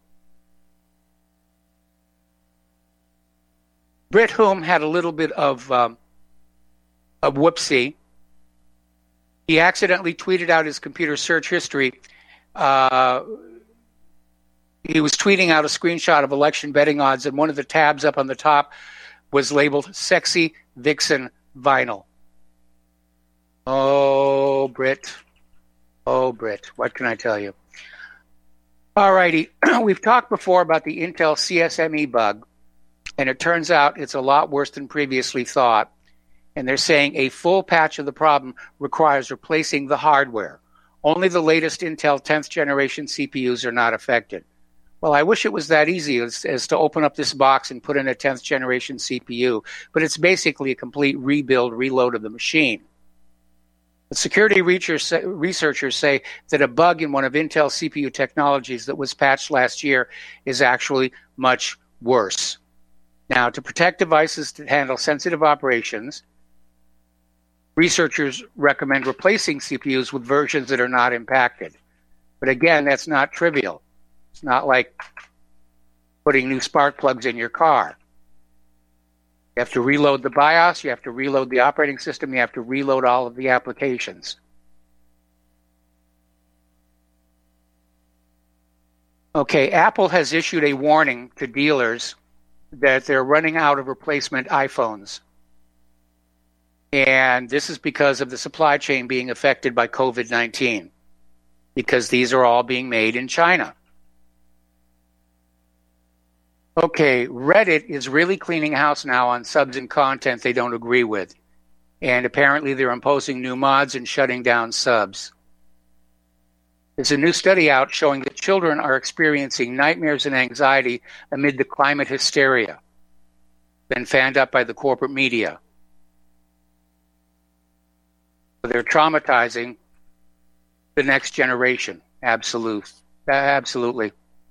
Brit Hume had a little bit of um, a whoopsie. He accidentally tweeted out his computer search history. Uh, he was tweeting out a screenshot of election betting odds, and one of the tabs up on the top was labeled Sexy Vixen Vinyl. Oh, Brit. Oh, Brit. What can I tell you? All righty. We've talked before about the Intel C S M E bug, and it turns out it's a lot worse than previously thought. And they're saying a full patch of the problem requires replacing the hardware. Only the latest Intel tenth generation C P Us are not affected. Well, I wish it was that easy as, as to open up this box and put in a tenth generation C P U, but it's basically a complete rebuild, reload of the machine. But security researchers say that a bug in one of Intel's C P U technologies that was patched last year is actually much worse. Now, to protect devices that handle sensitive operations, researchers recommend replacing C P Us with versions that are not impacted. But again, that's not trivial. It's not like putting new spark plugs in your car. You have to reload the BIOS, you have to reload the operating system, you have to reload all of the applications. Okay, Apple has issued a warning to dealers that they're running out of replacement iPhones. And this is because of the supply chain being affected by COVID nineteen, because these are all being made in China. Okay, Reddit is really cleaning house now on subs and content they don't agree with. And apparently they're imposing new mods and shutting down subs. There's a new study out showing that children are experiencing nightmares and anxiety amid the climate hysteria, been fanned up by the corporate media. They're traumatizing the next generation. Absolute. Absolutely.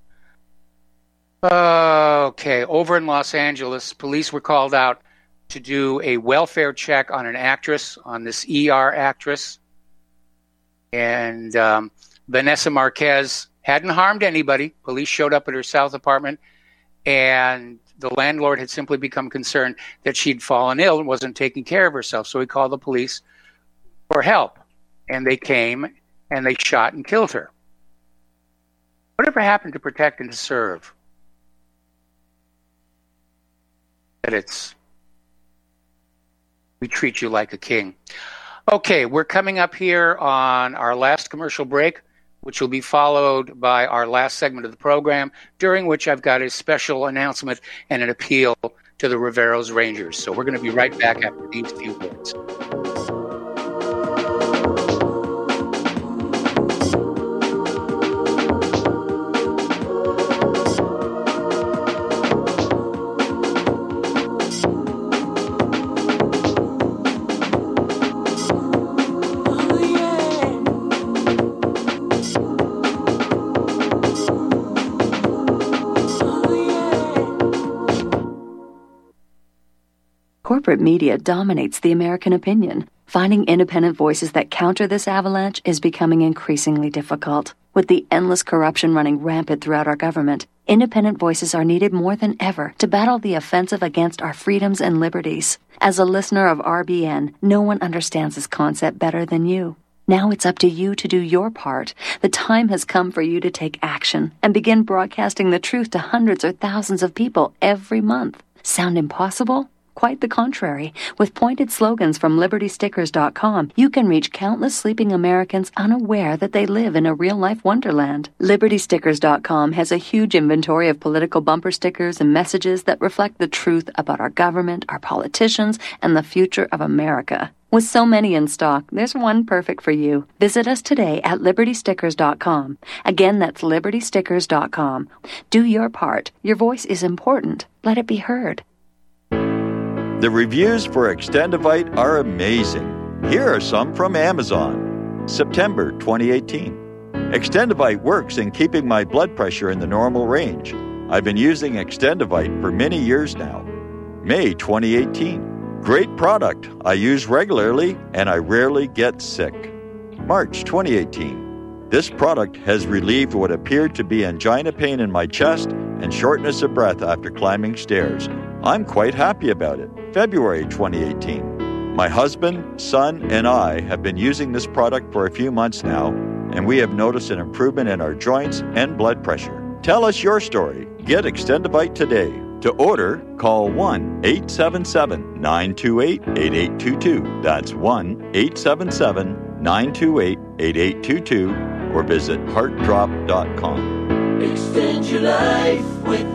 Okay, over in Los Angeles, police were called out to do a welfare check on an actress, on this E R actress. And um, Vanessa Marquez hadn't harmed anybody. Police showed up at her south apartment, and the landlord had simply become concerned that she'd fallen ill and wasn't taking care of herself. So he called the police for help, and they came, and they shot and killed her. Whatever happened to protect and to serve? That it's, we treat you like a king. Okay, we're coming up here on our last commercial break, which will be followed by our last segment of the program, during which I've got a special announcement and an appeal to the Riveros Rangers. So we're going to be right back after these few words. Corporate media dominates the American opinion. Finding independent voices that counter this avalanche is becoming increasingly difficult. With the endless corruption running rampant throughout our government, independent voices are needed more than ever to battle the offensive against our freedoms and liberties. As a listener of R B N, no one understands this concept better than you. Now it's up to you to do your part. The time has come for you to take action and begin broadcasting the truth to hundreds or thousands of people every month. Sound impossible? Quite the contrary. With pointed slogans from Liberty Stickers dot com, you can reach countless sleeping Americans unaware that they live in a real-life wonderland. Liberty Stickers dot com has a huge inventory of political bumper stickers and messages that reflect the truth about our government, our politicians, and the future of America. With so many in stock, there's one perfect for you. Visit us today at Liberty Stickers dot com. Again, that's Liberty Stickers dot com. Do your part. Your voice is important. Let it be heard. The reviews for Extendivite are amazing. Here are some from Amazon. September twenty eighteen. Extendivite works in keeping my blood pressure in the normal range. I've been using Extendivite for many years now. May twenty eighteen. Great product. I use regularly and I rarely get sick. March twenty eighteen. This product has relieved what appeared to be angina pain in my chest and shortness of breath after climbing stairs. I'm quite happy about it. February twenty eighteen. My husband, son, and I have been using this product for a few months now, and we have noticed an improvement in our joints and blood pressure. Tell us your story. Get Extendivite today. To order, call one eight seven seven, nine two eight, eight eight two two. That's one eight seven seven, nine two eight, eight eight two two, or visit heart drop dot com. Extend your life with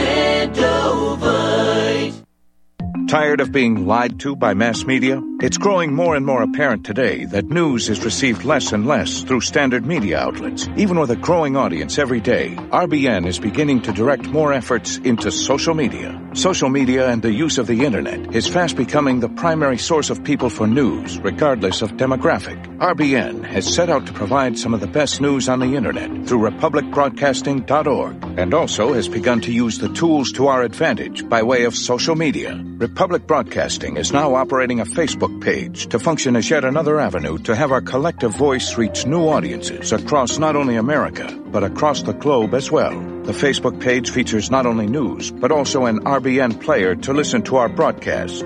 Extendovite. Tired of being lied to by mass media? It's growing more and more apparent today that news is received less and less through standard media outlets. Even with a growing audience every day, R B N is beginning to direct more efforts into social media. Social media and the use of the internet is fast becoming the primary source of people for news, regardless of demographic. R B N has set out to provide some of the best news on the internet through republic broadcasting dot org, and also has begun to use the tools to our advantage by way of social media. Republic Broadcasting is now operating a Facebook page to function as yet another avenue to have our collective voice reach new audiences across not only America, but across the globe as well. The Facebook page features not only news, but also an R B N player to listen to our broadcast.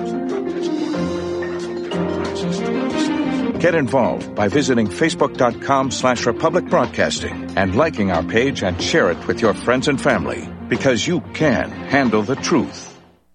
Get involved by visiting facebook.com slash Republic Broadcasting and liking our page and share it with your friends and family, because you can handle the truth.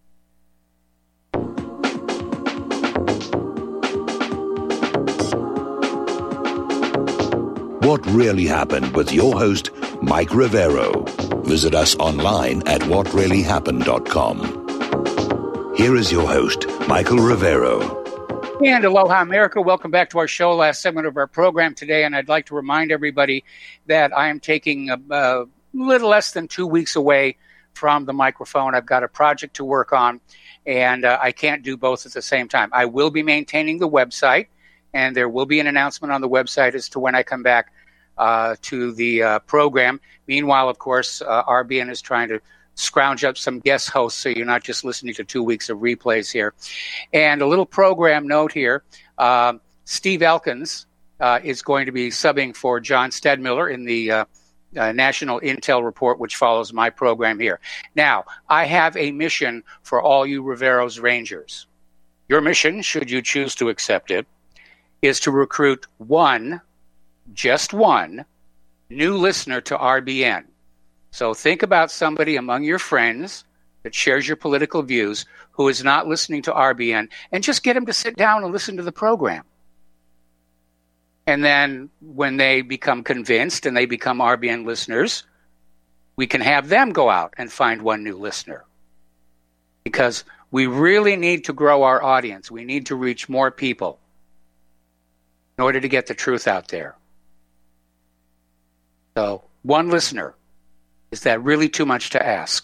What Really Happened with your host, Mike Rivero. Visit us online at what really happened dot com. Here is your host, Michael Rivero. And aloha, America. Welcome back to our show, last segment of our program today. And I'd like to remind everybody that I am taking a, a little less than two weeks away from the microphone. I've got a project to work on, and uh, I can't do both at the same time. I will be maintaining the website, and there will be an announcement on the website as to when I come back uh, to the uh, program. Meanwhile, of course, uh, R B N is trying to scrounge up some guest hosts so you're not just listening to two weeks of replays here. And a little program note here, uh, Steve Elkins uh, is going to be subbing for John Stedmiller in the uh, uh, National Intel Report, which follows my program here. Now, I have a mission for all you Rivero's Rangers. Your mission, should you choose to accept it, is to recruit one, just one, new listener to R B N. So think about somebody among your friends that shares your political views who is not listening to R B N, and just get them to sit down and listen to the program. And then when they become convinced and they become R B N listeners, we can have them go out and find one new listener. Because we really need to grow our audience. We need to reach more people in order to get the truth out there. So, one listener. Is that really too much to ask?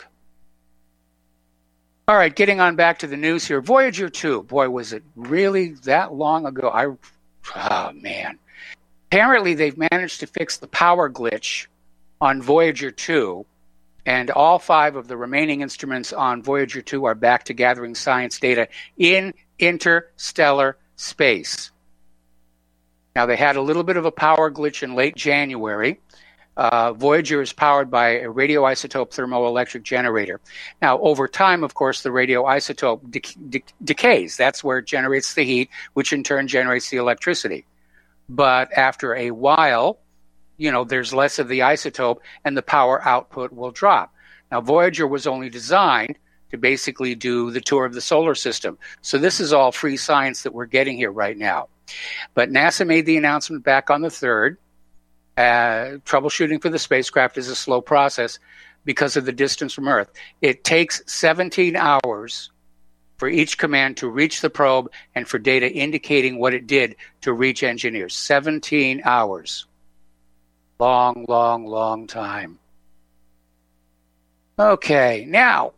All right, getting on back to the news here. Voyager two. Boy, was it really that long ago? I, oh, man. Apparently, they've managed to fix the power glitch on Voyager two, and all five of the remaining instruments on Voyager two are back to gathering science data in interstellar space. Now, they had a little bit of a power glitch in late January. Uh, Voyager is powered by a radioisotope thermoelectric generator. Now, over time, of course, the radioisotope dec- dec- decays. That's where it generates the heat, which in turn generates the electricity. But after a while, you know, there's less of the isotope and the power output will drop. Now, Voyager was only designed to basically do the tour of the solar system. So this is all free science that we're getting here right now. But NASA made the announcement back on the third. Uh, troubleshooting for the spacecraft is a slow process because of the distance from Earth. It takes seventeen hours for each command to reach the probe and for data indicating what it did to reach engineers. seventeen hours. Long, long, long time. Okay, now,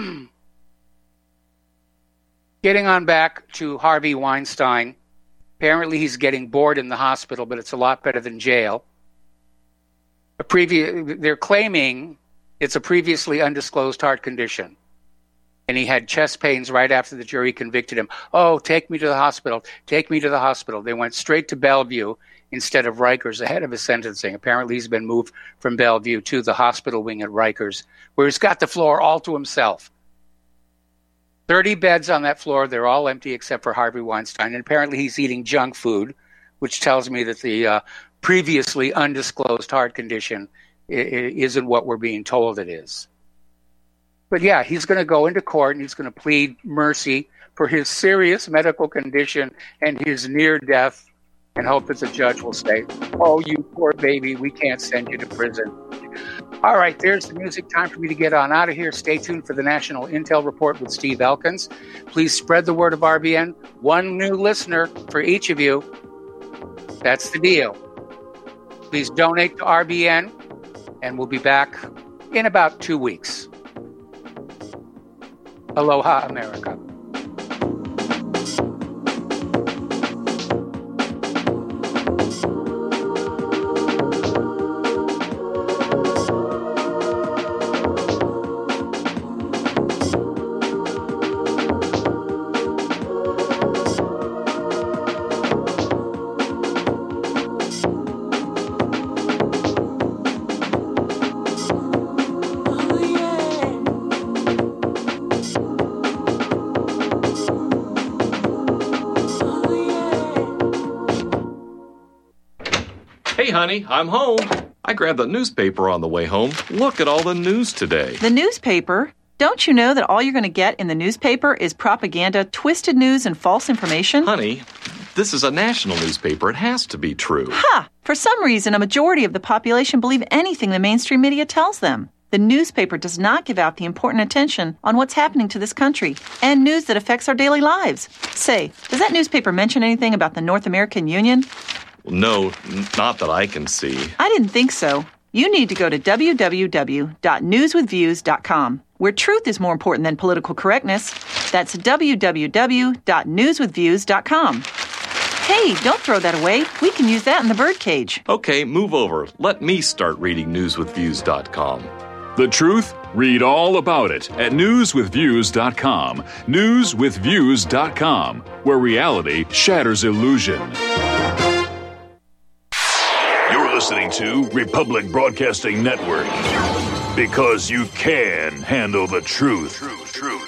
getting on back to Harvey Weinstein. Apparently he's getting bored in the hospital, but it's a lot better than jail. A previous, they're claiming it's a previously undisclosed heart condition. And he had chest pains right after the jury convicted him. Oh, take me to the hospital. Take me to the hospital. They went straight to Bellevue instead of Rikers ahead of his sentencing. Apparently he's been moved from Bellevue to the hospital wing at Rikers, where he's got the floor all to himself. thirty beds on that floor. They're all empty except for Harvey Weinstein. And apparently he's eating junk food, which tells me that the uh, previously undisclosed heart condition isn't what we're being told it is. But yeah, he's going to go into court and he's going to plead mercy for his serious medical condition and his near death and hope that the judge will say, oh, you poor baby, we can't send you to prison. All right, there's the music. Time for me to get on out of here. Stay tuned for the National Intel Report with Steve Elkins. Please spread the word of R B N. One new listener for each of you. That's the deal. Please donate to R B N, and we'll be back in about two weeks. Aloha, America. Hey, honey, I'm home. I grabbed the newspaper on the way home. Look at all the news today. The newspaper? Don't you know that all you're going to get in the newspaper is propaganda, twisted news, and false information? Honey, this is a national newspaper. It has to be true. Ha! For some reason, a majority of the population believe anything the mainstream media tells them. The newspaper does not give out the important attention on what's happening to this country and news that affects our daily lives. Say, does that newspaper mention anything about the North American Union? No, n- not that I can see. I didn't think so. You need to go to w w w dot news with views dot com, where truth is more important than political correctness. That's w w w dot news with views dot com. Hey, don't throw that away. We can use that in the birdcage. Okay, move over. Let me start reading news with views dot com. The truth? Read all about it at news with views dot com. news with views dot com, where reality shatters illusion. listening to Republic Broadcasting Network. Because you can handle the truth. Truth, truth.